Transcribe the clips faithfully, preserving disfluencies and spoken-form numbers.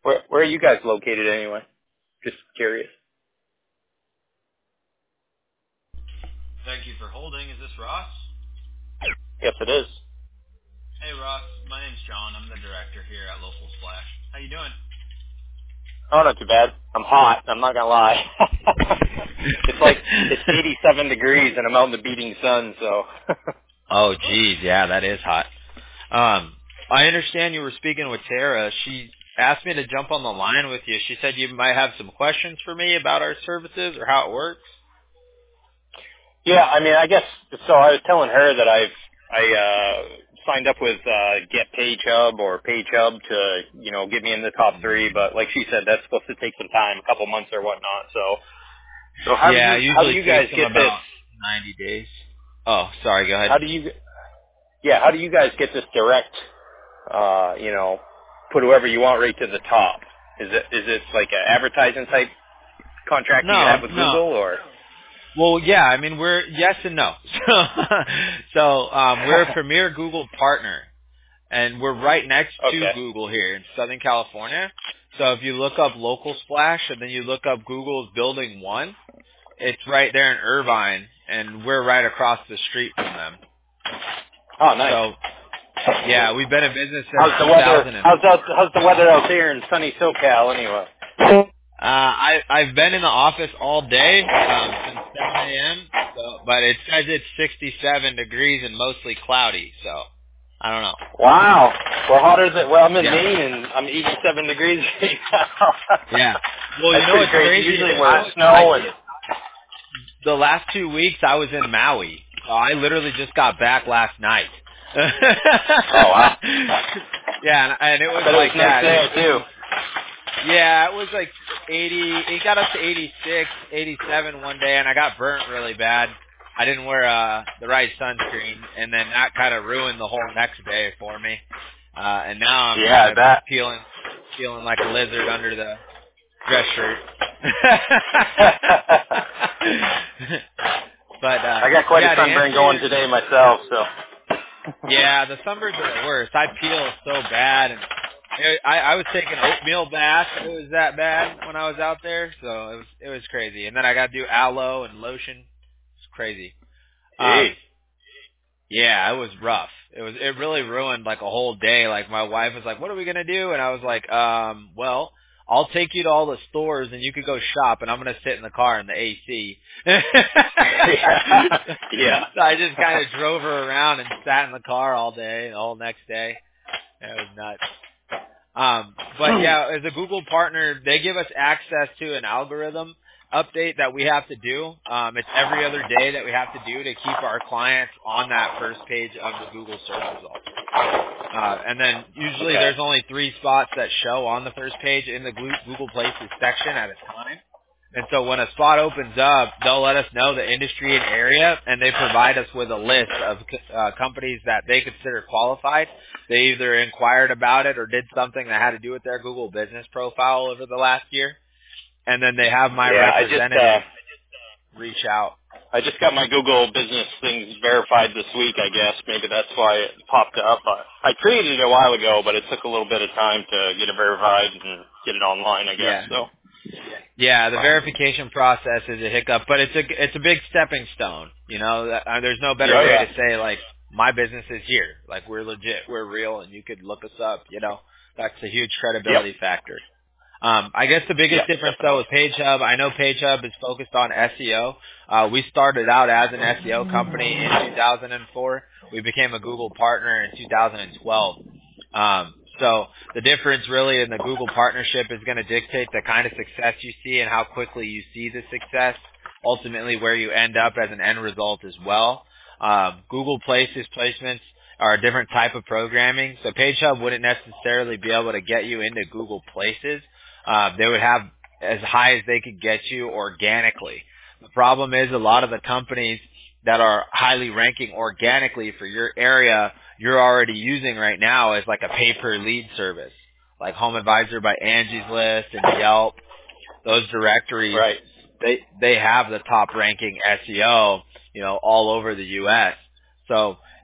Where where are you guys located anyway? Just curious. Thank you for holding. Is this Ross? Yes, it is. Hey, Ross. My name's John. I'm the director here at Local Splash. How you doing? Oh, not too bad. I'm hot. I'm not gonna lie. It's like it's eighty-seven degrees, and I'm out in the beating sun. So. Oh, geez. Yeah, that is hot. Um, I understand you were speaking with Tara. She asked me to jump on the line with you. She said you might have some questions for me about our services or how it works. Yeah, I mean, I guess so. I was telling her that I've I uh, signed up with uh, Get PageHub or PageHub to you know get me in the top three, but like she said, that's supposed to take some time, a couple months or whatnot. So, so how do Yeah, you it how do usually you takes guys them get this? about ninety days. Oh, sorry. Go ahead. How do you yeah? How do you guys get this direct? Uh, you know, put whoever you want right to the top. Is it is it like an advertising type contract you No, have with no. Google or? Well, yeah, I mean, we're yes and no. So, so um, we're a premier Google partner, and we're right next to Okay. Google here in Southern California. So if you look up Local Splash and then you look up Google's Building One, it's right there in Irvine, and we're right across the street from them. Oh, nice. So, yeah, we've been in business since How's the weather? two thousand How's four. out, how's the weather out there in sunny SoCal anyway? Uh, I I've been in the office all day um, since seven a.m. So, but it says it's sixty-seven degrees and mostly cloudy. So I don't know. Wow. We're hotter than well. I'm in Yeah, Maine and I'm eighty-seven degrees right now. yeah. Well, you That's know pretty what's crazy. crazy? Usually I, we're I snow and. the last two weeks I was in Maui. So I literally just got back last night. Oh wow. Yeah, and, and it was But it was like nice that. It was there too. Yeah, it was like eighty. It got up to eighty-six, eighty-seven one day, and I got burnt really bad. I didn't wear uh, the right sunscreen, and then that kind of ruined the whole next day for me. Uh, and now I'm Yeah, kind I of bet. peeling, peeling like a lizard under the dress shirt. but uh, I got quite a yeah, to sunburn answer going your today myself. So. yeah, the sunburns are the worst. I peel so bad, and it, I, I was taking oatmeal baths. It was that bad when I was out there, so it was it was crazy. And then I got to do aloe and lotion. It's crazy. Jeez. Um, yeah, it was rough. It was it really ruined like a whole day. Like my wife was like, "What are we gonna do?" And I was like, "Um, well, I'll take you to all the stores and you could go shop, and I'm gonna sit in the car in the A C." yeah. Yeah. So I just kind of drove her around and sat in the car all day, the whole next day. It was nuts. Um, but yeah, as a Google partner, they give us access to an algorithm update that we have to do. Um, it's every other day that we have to do to keep our clients on that first page of the Google search results. Uh, and then usually Okay. there's only three spots that show on the first page in the Glu- Google Places section at a time. And so when a spot opens up, they'll let us know the industry and area, and they provide us with a list of uh, companies that they consider qualified. They either inquired about it or did something that had to do with their Google business profile over the last year. And then they have my Yeah, I just uh representative reach out. I just got my Google business things verified this week, I guess. Maybe that's why it popped up. I, I created it a while ago, but it took a little bit of time to get it verified and get it online, I guess. Yeah. So, Yeah, the um, verification process is a hiccup, but it's a it's a big stepping stone. You know, That- uh, there's no better yeah, way yeah. to say like my business is here, like we're legit, we're real, and you could look us up. You know, that's a huge Yep. credibility factor. Um, I guess the biggest Yep, difference though definitely. with PageHub, I know PageHub is focused on S E O. Uh, we started out as an S E O company in two thousand four. We became a Google partner in two thousand twelve. Um, so the difference really in the Google partnership is going to dictate the kind of success you see and how quickly you see the success, ultimately where you end up as an end result as well. Um, Google Places placements are a different type of programming. So PageHub wouldn't necessarily be able to get you into Google Places. Uh, they would have as high as they could get you organically. The problem is a lot of the companies that are highly ranking organically for your area you're already using right now as like a pay-per-lead service, like Home Advisor by Angie's List and Yelp. Those directories, Right. they they have the top ranking S E O, you know, all over the U S. So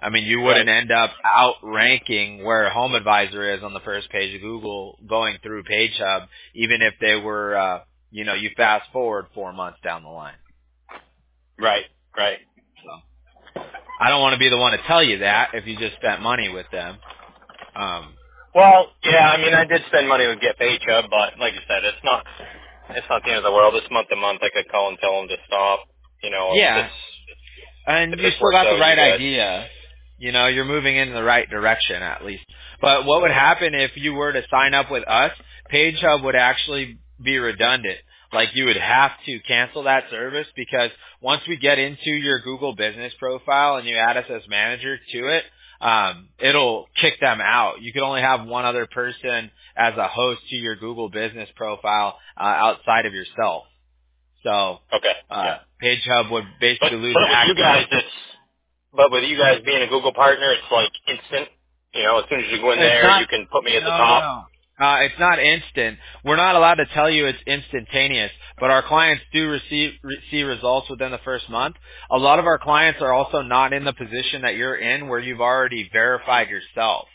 I mean, you wouldn't Right. end up outranking where Home Advisor is on the first page of Google going through Page Hub, even if they were, uh, you know, you fast forward four months down the line. Right. Right. So I don't want to be the one to tell you that if you just spent money with them. Um, Well, yeah, I mean, I did spend money with Get Page Hub, but like I said, it's not, it's not the end of the world. It's month to month. I could call and tell them to stop. You know, if yeah, this, and if you this still works got the out, you right guys. idea. You know, you're moving in the right direction at least. But what would happen if you were to sign up with us? Page Hub would actually be redundant. Like you would have to cancel that service because once we get into your Google business profile and you add us as manager to it, um, it'll kick them out. You could only have one other person as a host to your Google business profile uh, outside of yourself. So Okay. uh, Yeah. Page Hub would But basically lose but with you access. guys, it's but with you guys being a Google partner, it's like instant. You know, as soon as you go in It's there, not. you can put me at the No, no, top. no. Uh, it's not instant. We're not allowed to tell you it's instantaneous, but our clients do receive re- see results within the first month. A lot of our clients are also not in the position that you're in, where you've already verified yourself.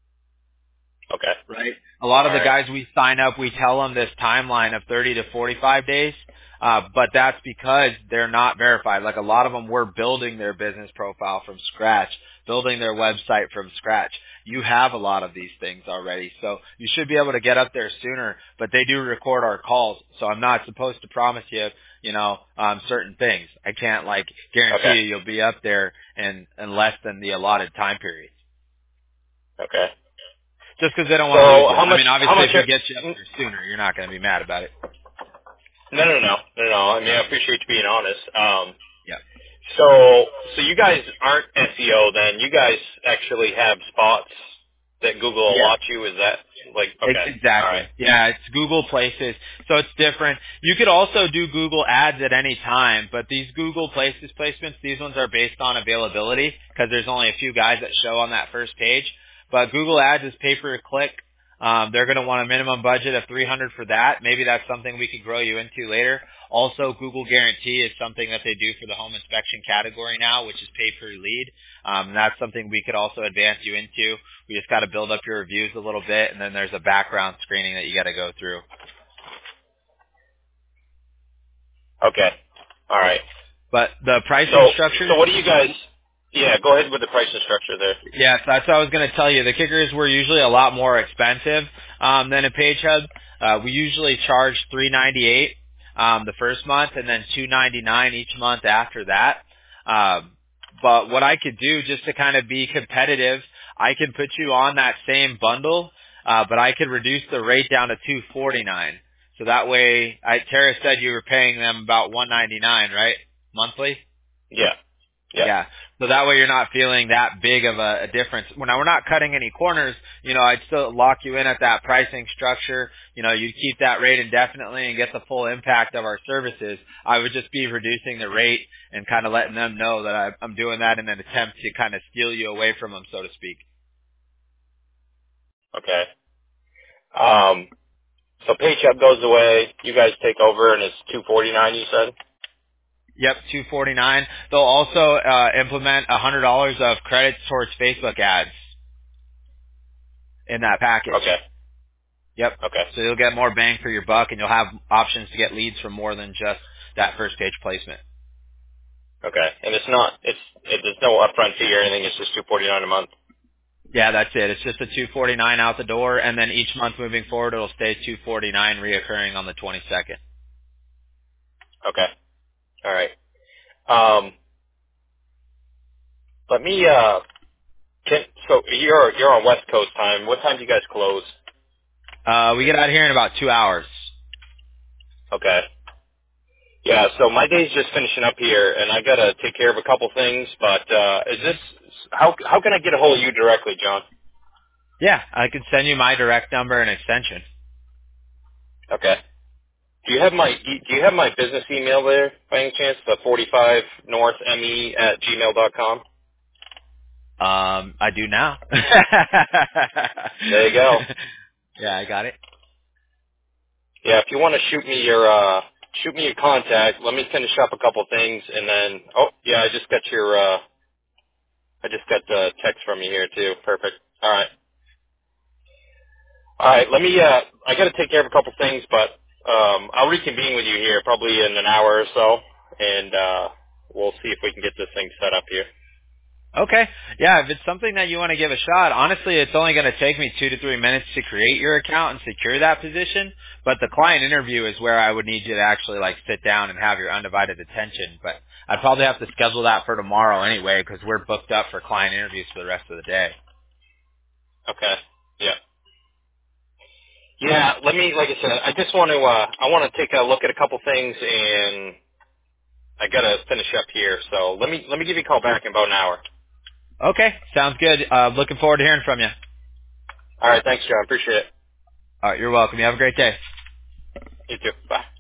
Okay. Right. A lot All of the right. guys we sign up, we tell them this timeline of thirty to forty-five days, uh, but that's because they're not verified. Like a lot of them were building their business profile from scratch, building their website from scratch. You have a lot of these things already, so you should be able to get up there sooner, but they do record our calls, so I'm not supposed to promise you, you know, um, certain things. I can't like guarantee Okay. you you'll be up there in, in less than the allotted time period. Okay. Just because they don't want to lose So you. how I much? mean, How obviously, much? if we get you up Are, there sooner, you're not going to be mad about it. no, no, no, no, no. I mean, I appreciate you being honest. Um, Yeah. so so you guys aren't S E O then? You guys actually have spots that Google Yeah. allot you? Is that like Ex- okay? All Exactly. right. Yeah, it's Google Places, so it's different. You could also do Google Ads at any time, but these Google Places placements, these ones are based on availability because there's only a few guys that show on that first page. But Google Ads is pay per click. Um, they're going to want a minimum budget of three hundred for that. Maybe that's something we could grow you into later. Also, Google Guarantee is something that they do for the home inspection category now, which is pay per lead. Um, and that's something we could also advance you into. We just got to build up your reviews a little bit, and then there's a background screening that you got to go through. Okay. All right. But the pricing So structure, so what do you guys? Yeah, go ahead with the pricing structure there. yes, that's what I was going to tell you. The kickers were usually a lot more expensive um, than a Page Hub. Uh, we usually charge three ninety-eight um, the first month, and then two ninety-nine each month after that. Um, but what I could do just to kind of be competitive, I can put you on that same bundle, uh, but I could reduce the rate down to two forty-nine. So that way, I, Tara said you were paying them about one ninety-nine, right, monthly? Yeah. Yeah. Yeah. So that way you're not feeling that big of a, a difference. Well, now we're not cutting any corners. You know, I'd still lock you in at that pricing structure. You know, you'd keep that rate indefinitely and get the full impact of our services. I would just be reducing the rate and kind of letting them know that I, I'm doing that in an attempt to kind of steal you away from them, so to speak. Okay. Um. So Paycheck goes away. You guys take over, and it's two forty nine. You said. Yep, two forty-nine. They'll also uh, implement one hundred dollars of credits towards Facebook ads in that package. Okay. Yep. Okay. So you'll get more bang for your buck, and you'll have options to get leads from more than just that first page placement. Okay. And it's not. It's. It, there's no upfront fee or anything. It's just two forty nine a month. Yeah, that's it. It's just a two forty-nine out the door, and then each month moving forward, it'll stay two forty-nine, reoccurring on the twenty-second. Okay. All right. Um. Let me. Uh. Can, so you're you're on West Coast time. What time do you guys close? Uh, we get out of here in about two hours. Okay. Yeah, so my day's just finishing up here, and I gotta take care of a couple things. But uh, is this how how can I get a hold of you directly, John? Yeah, I could send you my direct number and extension. Okay. Do you have my do you have my business email there by any chance? The forty-five north me at gmail dot com. Um, I do now. There you go. Yeah, I got it. Yeah, if you want to shoot me your uh, shoot me your contact, let me finish up a couple things, and then oh yeah, I just got your uh, I just got the text from you here too. Perfect. All right. All right. Let me. Uh, I got to take care of a couple things, but um, I'll reconvene with you here probably in an hour or so, and uh, we'll see if we can get this thing set up here. Okay. Yeah, if it's something that you want to give a shot, honestly, it's only going to take me two to three minutes to create your account and secure that position. But the client interview is where I would need you to actually like sit down and have your undivided attention. But I'd probably have to schedule that for tomorrow anyway because we're booked up for client interviews for the rest of the day. Okay. Yeah. Yeah. Let me. Like I said, I just want to. Uh, I want to take a look at a couple things, and I got to finish up here. So let me. Let me give you a call back in about an hour. Okay. Sounds good. Uh, looking forward to hearing from you. All right. Thanks, John. Appreciate it. All right. You're welcome. You have a great day. You too. Bye.